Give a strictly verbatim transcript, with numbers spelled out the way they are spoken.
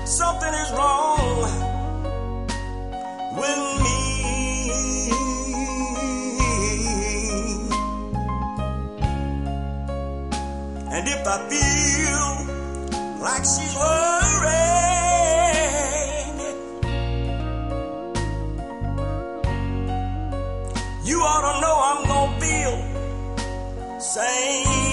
something is wrong with me. And if I feel like she's worried, you ought to know I'm gonna feel same.